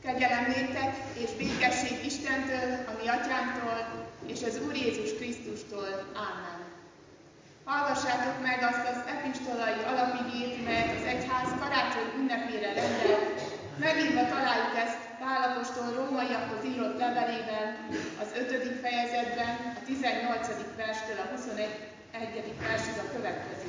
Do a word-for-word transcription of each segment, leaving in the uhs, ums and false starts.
Kegyelem néktek és békesség Istentől, a mi Atyánktól, és az Úr Jézus Krisztustól. Amen. Hallgassátok meg azt az epistolai alapigét, melyet az egyház karácsony ünnepére rendelt. Megírva találjuk ezt Pál apostol rómaiakhoz írott levelében, az ötödik fejezetben, a tizennyolcadik verstől a huszonegyedik versig a következő.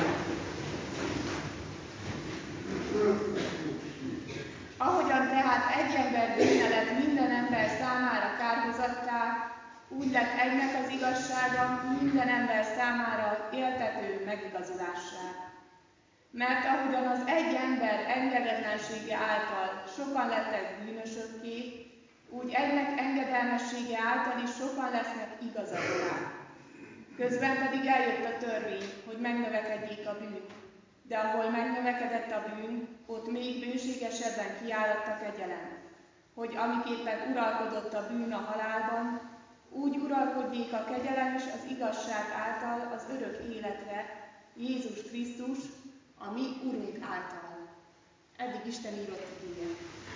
Ahogyan tehát egy ember bűne lett minden ember számára kárhozattá, úgy lett egynek az igazsága minden ember számára éltető megigazulássá. Mert ahogyan az egy ember engedetlensége által sokan lettek bűnösökké, úgy egynek engedelmessége által is sokan lesznek igazakká. Közben pedig eljött a törvény, hogy megnövekedjék a bűn. De ahol megnövekedett a bűn, ott még bőségesebben kiáradt a kegyelem, hogy amiképpen uralkodott a bűn a halálban, úgy uralkodjék a kegyelem is az igazság által az örök életre, Jézus Krisztus, a mi Urunk által. Eddig Isten írott igéje.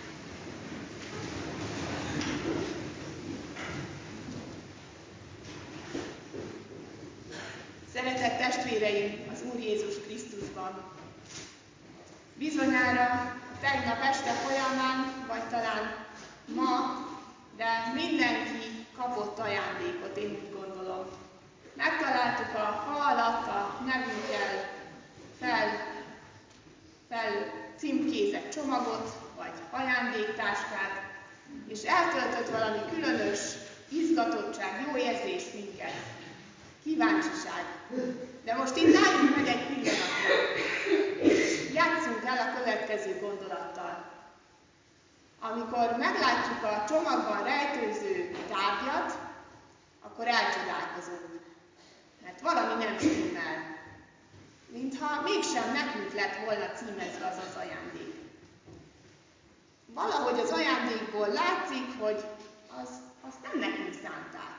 Szeretett testvéreim az Úr Jézus Krisztusban! Bizonyára tegnap este folyamán, vagy talán ma, de mindenki kapott ajándékot, én úgy gondolom. Megtaláltuk a fa alatt a nevünkkel fel, fel címkézett csomagot, vagy ajándéktáskát, és eltöltött valami különös izgatottság, jó érzés minket. Kíváncsiság. De most itt álljunk meg egy pillanatra, és játsszunk el a következő gondolattal. Amikor meglátjuk a csomagban rejtőző tárgyat, akkor elcsodálkozunk, mert valami nem stimmel. Mintha mégsem nekünk lett volna címezve az az ajándék. Valahogy az ajándékból látszik, hogy az, azt nem nekünk szánták.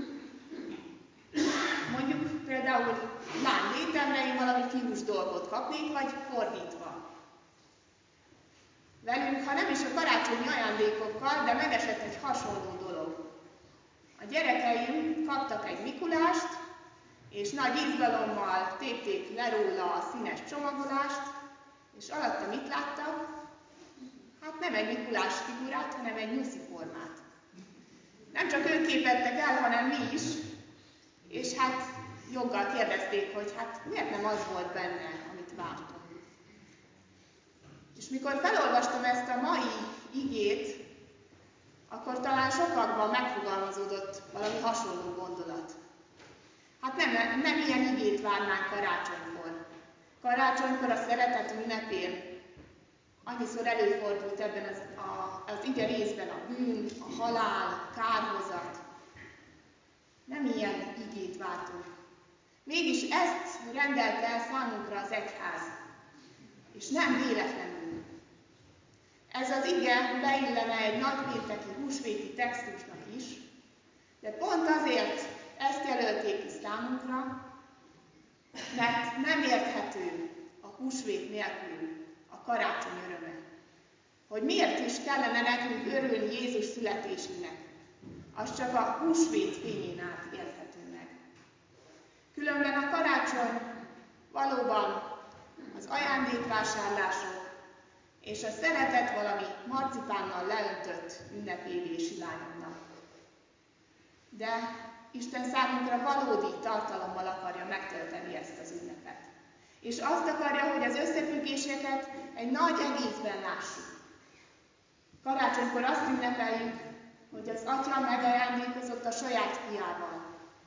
Mondjuk például lánylétemre én valami fiús dolgot kapnék, vagy fordítva. Velünk, ha nem is a karácsonyi ajándékokkal, de megesett egy hasonló dolog. A gyerekeim kaptak egy Mikulást, és nagy izgalommal tépték le róla a színes csomagolást, és alatta mit láttak? Hát nem egy Mikulás figurát, hanem egy nyusziformát. Nem csak ők képettek el, hanem mi is, és hát joggal kérdezték, hogy hát miért nem az volt benne, amit vártunk. És mikor felolvastam ezt a mai igét, akkor talán sokakban megfogalmazódott valami hasonló gondolat. Hát nem, nem ilyen igét várnánk karácsonykor. Karácsonykor a szeretet ünnepén annyiszor előfordult ebben az, a, az ige részben a bűn, a halál, a kárhozat. Nem ilyen igét vártunk. Mégis ezt rendelte el számunkra az egyház. És nem véletlenül. Ez az ige beillene egy nagypénteki húsvéti textusnak is, de pont azért ezt jelölték ki számunkra, mert nem érthető a húsvét nélkül a karácsony öröme. Hogy miért is kellene nekünk örülni Jézus születésének, az csak a húsvét fényén át érthető meg. Különben a karácsony valóban az ajándékvásárlások és a szeretet valami marcipánnal leöntött ünnepévé silányodnak. De Isten számunkra valódi tartalommal akarja megtölteni ezt az ünnepet. És azt akarja, hogy az összefüggéseket egy nagy egészben lássuk. Karácsonykor azt ünnepeljük, hogy az Atya megajándékozott a saját fiával.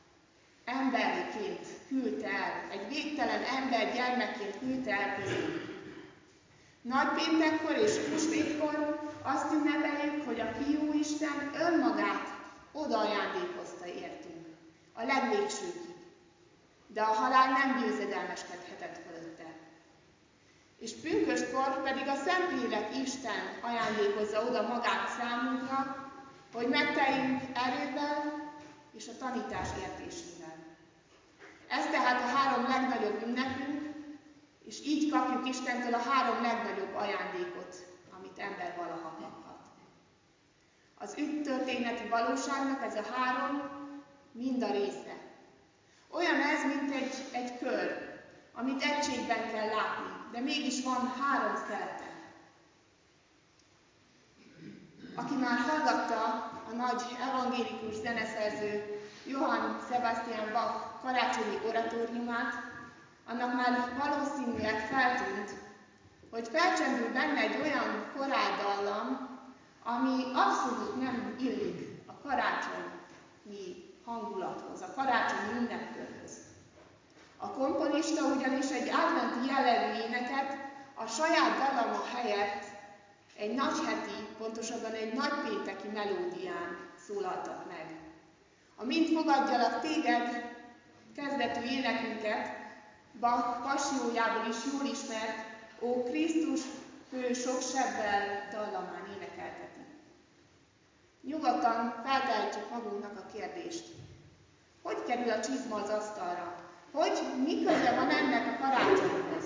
Emberként küldte el, egy végtelen ember gyermekként küldte el közénk. Nagypéntekkor és húsvétkor azt ünnepeljük, hogy a Fiú Isten önmagát odaajándékozta értünk, a legvégsőkig. De a halál nem győzedelmeskedhetett fölötte. És pünköstkor pedig a Szentlélek Isten ajándékozza oda magát számunkra, hogy megteljünk erővel és a tanítás értésével. Ez tehát a három legnagyobb ünnepünk, és így kapjuk Istentől a három legnagyobb ajándékot, amit ember valaha kaphat. történeti valóságnak ez a három mind a része. Olyan ez, mint egy, egy kör, amit egységben kell látni, de mégis van három szelete. Aki már hallgatta a nagy evangélikus zeneszerző Johann Sebastian Bach karácsonyi oratóriumát, annak már valószínűleg feltűnt, hogy felcsendül benne egy olyan koráldallam, ami abszolút nem illik a karácsonyi hangulathoz, a karácsonyi ünnepkörhöz. A komponista ugyanis egy adventi jellegű éneket a saját dallama helyett egy nagyheti, pontosabban egy nagypénteki melódián szólaltat meg. A Mind fogadjalak téged kezdetű énekünket Bach passiójából is jól ismert Ó Krisztus fő sok sebbel dallamán énekelteti. Nyugodtan feltehetjük magunknak a kérdést. Hogy kerül a csizma az asztalra? Hogy mi köze van ennek a karácsonyhoz?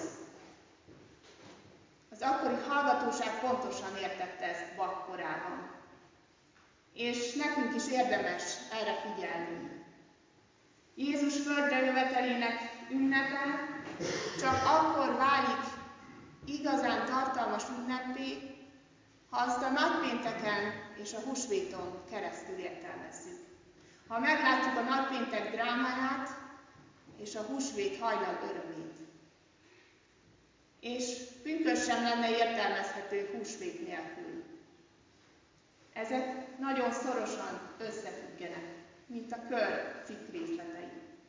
Az akkori hallgatóság pontosan értette ezt Bach korában. És nekünk is érdemes erre figyelni. Jézus földre jövetelének ünnepe csak akkor válik igazán tartalmas ünneppé, ha azt a nagypénteken és a húsvéton keresztül értelmezzük. Ha meglátjuk a nagypéntek drámáját és a húsvét hajnal örömét. És pünkösd sem lenne értelmezhető húsvét nélkül. Ezek nagyon szorosan összefüggenek, mint a kör cikk részletei.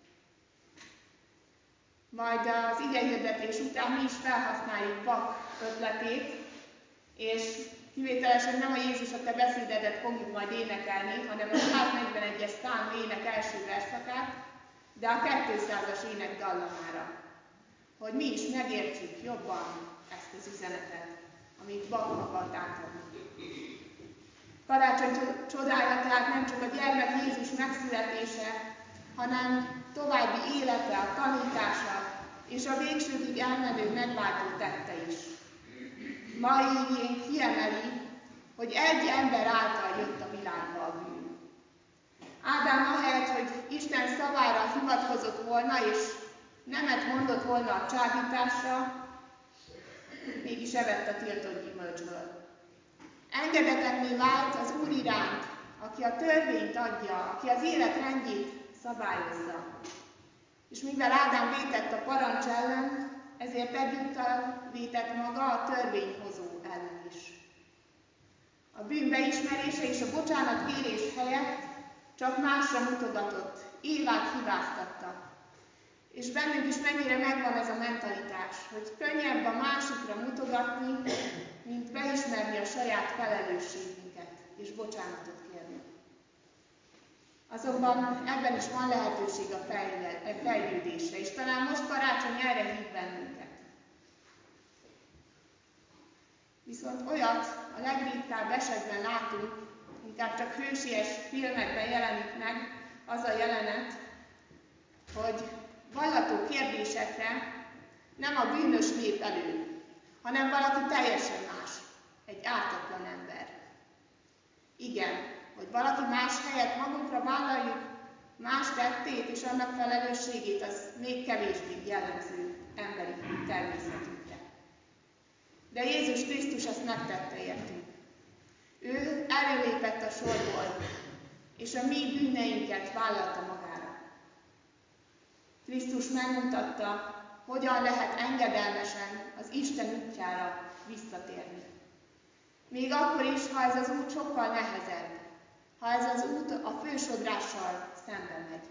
Majd az igehirdetés után mi is felhasználjuk Bach ötletét, és kivételesen nem a Jézus a te beszédedet fogjuk majd énekelni, hanem a száznegyvenegyes számú ének első verszakát, de a kétszázas ének dallamára, hogy mi is megértsük jobban ezt az üzenetet, amit Bach akart átadni. Karácsony csodája tehát nem csak a gyermek Jézus megszületése, hanem további élete, a tanítása és a végsőkig elmenő megváltó tette is. Mai igénk kiemeli, hogy egy ember által jött a világba a bűn. Ádám ahelyett, hogy Isten szavára hivatkozott volna, és nemet mondott volna a csábításra, mégis evett a tiltott gyümölcsből. Engedetlenné vált az Úr iránt, aki a törvényt adja, aki az élet rendjét szabályozza. És mivel Ádám vétett a parancs ellen, ezért egyúttal vétett maga a törvényhozó ellen is. A bűn beismerése és a bocsánatkérés helyett csak másra mutogatott, Évát hibáztatta. És bennünk is mennyire megvan ez a mentalitás, hogy könnyebb a másikra mutogatni, mint beismerni a saját felelősségünket és bocsánatot kérni. Azonban ebben is van lehetőség a fejlődésre, és talán most karácsony erre hív bennünket. Viszont olyat a legritkább esetben látunk, inkább csak hősies filmekben jelenik meg az a jelenet, hogy vallató kérdésekre nem a bűnös lép elő, hanem valaki teljesen más, egy ártatlan ember. Igen, hogy valaki más helyett magunkra vállaljuk más tettét és annak felelősségét, az még kevésbé jellemző emberi természetünkre. De Jézus Krisztus ezt megtette értünk. Ő előlépett a sorból, és a mi bűneinket vállalta magára. Krisztus megmutatta, hogyan lehet engedelmesen az Isten útjára visszatérni. Még akkor is, ha ez az út sokkal nehezebb, ha ez az út a fősodrással szembe megy.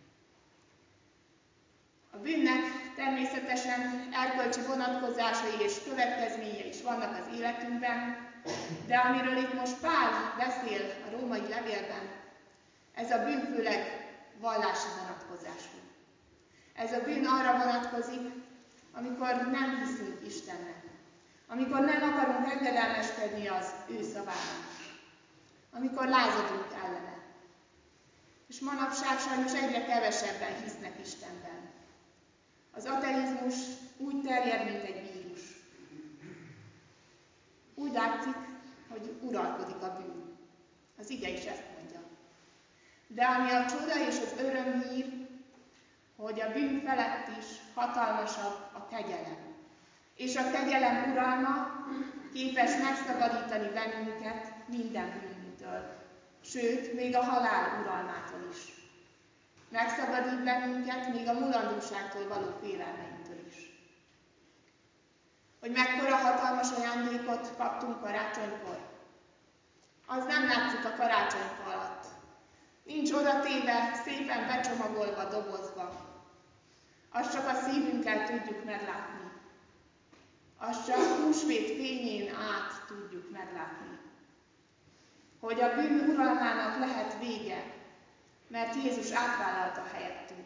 A bűnnek természetesen erkölcsi vonatkozásai és következményei is vannak az életünkben, de amiről itt most Pál beszél a római levélben, ez a bűn főleg vallási vonatkozású. Ez a bűn arra vonatkozik, amikor nem hiszünk Istennek, amikor nem akarunk engedelmeskedni az ő szavának, amikor lázadunk ellene. És manapság sajnos egyre kevesebben hisznek Istenben. Az ateizmus úgy terjed, mint egy vírus. Úgy látszik, hogy uralkodik a bűn. Az ige is ezt mondja. De ami a csoda és az örömhír, hogy a bűn felett is hatalmasabb a kegyelem. És a kegyelem uralma képes megszabadítani bennünket minden bűnünktől, sőt, még a halál uralmától is. Megszabadít bennünket még a mulandóságtól való félelmeinktől is. Hogy mekkora hatalmas ajándékot kaptunk karácsonykor? Az nem látszik a karácsonyfa alatt. Nincs odatéve, szépen becsomagolva, dobozba. Azt csak a szívünkkel tudjuk meglátni. Azt csak húsvét fényén át tudjuk meglátni. Hogy a bűn uralmának lehet vége, mert Jézus átvállalta helyettünk.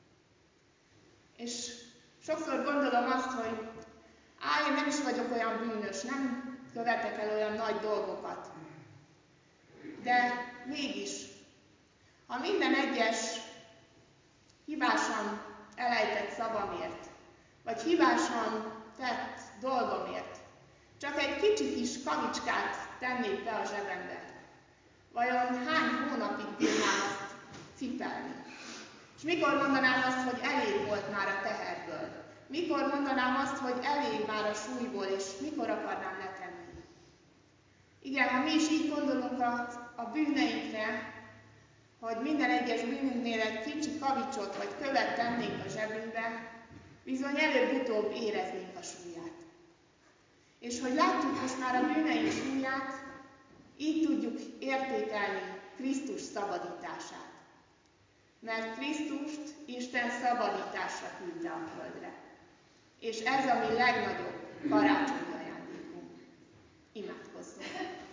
És sokszor gondolom azt, hogy á, én nem is vagyok olyan bűnös, nem követek el olyan nagy dolgokat. De mégis, ha minden egyes hibásan elejtett szavamért, vagy hibásan tett dolgomért, csak egy kicsi kis kavicskát tennék be a zsebembe, vajon hány hónapig bírnám azt cipelni? És mikor mondanám azt, hogy elég volt már a teherből? Mikor mondanám azt, hogy elég már a súlyból, és mikor akarnám letenni? Igen, ha mi is így gondolunk a, a bűneinkre, hogy minden egyes bűnünknél egy kicsi kavicsot vagy követ tennénk a zsebünkbe, bizony előbb-utóbb éreznénk a súlyát. És hogy látjuk most már a bűneink súlyát, így tudjuk értékelni Krisztus szabadítását. Mert Krisztust Isten szabadításra küldte a földre. És ez a mi legnagyobb karácsonyi ajándékunk. Imádkozzunk!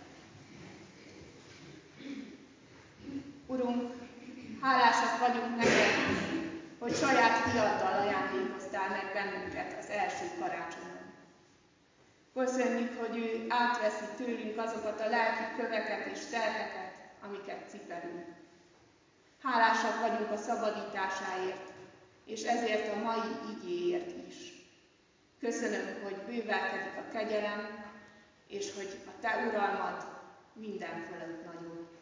Urunk, hálásak vagyunk neked, hogy saját fiaddal ajándékoztál meg bennünket az első karácsonyon. Köszönjük, hogy ő átveszi tőlünk azokat a lelki köveket és terheket, amiket cipelünk. Hálásak vagyunk a szabadításáért, és ezért a mai igéért is. Köszönöm, hogy bővelkedik a kegyelem, és hogy a te uralmad minden fölött nagyobb.